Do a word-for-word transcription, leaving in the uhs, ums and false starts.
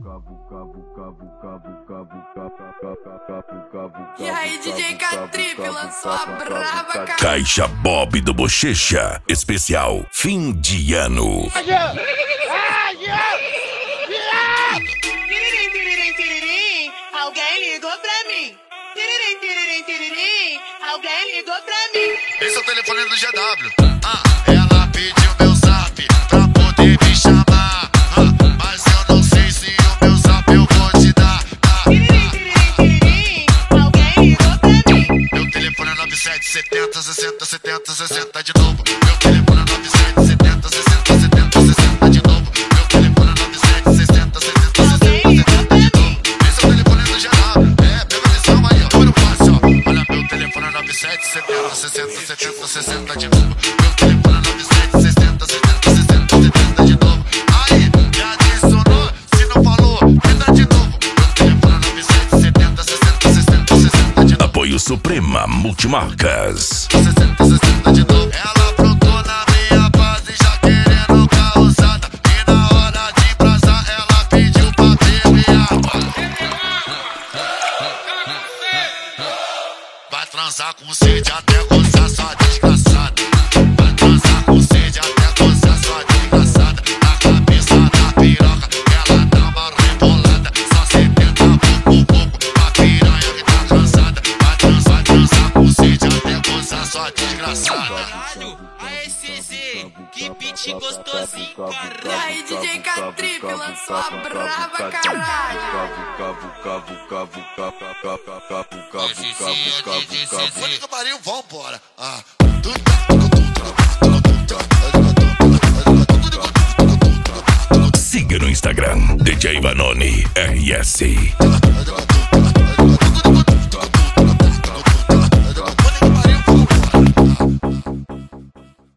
E aí, D J K-Trip lançou a brava, cara. Caixa Bob do Bochecha, especial fim de ano. Alguém ligou pra mim. Tiririm, tiririm, tiririm. Alguém ligou pra mim. Esse é o telefone do G W. Ah, ela pediu meu zap pra poder me chamar. Ah, mas eu não sei se o meu zap eu vou te dar. Ah, Tiririm, tiririm, tiririm. Alguém ligou pra mim. meu telefone é nove sete setenta sessenta setenta sessenta de novo. Meu telefone é nove sete setenta sessenta setenta sessenta de novo. Meu telefone é nove sete sessenta setenta sessenta setenta de novo. Esse é o telefone do G W. É, pega a lição aí, ó. Olha o fácil, ó. Olha, meu telefone é nove sete setenta sessenta setenta sessenta de novo. Meu telefone é nove sete sessenta setenta sessenta setenta de novo. Aí, me adicionou, se não falou, entra de novo. Meu telefone é nove sete setenta sessenta sessenta sessenta de novo. Apoio Suprema Multimarcas. sessenta sessenta de novo. Ela aprontou na minha base já querendo causada. E na hora de embrasar ela pediu pra beber água. Vai transar com sede até gozar sua desgraçada. Vai transar com sede até gozar sua desgraçada. Na cabeça da piroca ela dá uma rebolada. Só setenta pouco pouco pra piranha que tá cansada. Vai transar, vai transar com sede até gozar sua desgraçada. Caralho, a S Z, que beat gostosinho, E aí, D J K-Trip lançou a brava, caralho. Foi que pariu, vambora. Ah. Siga no Instagram, D J Vanoni R S.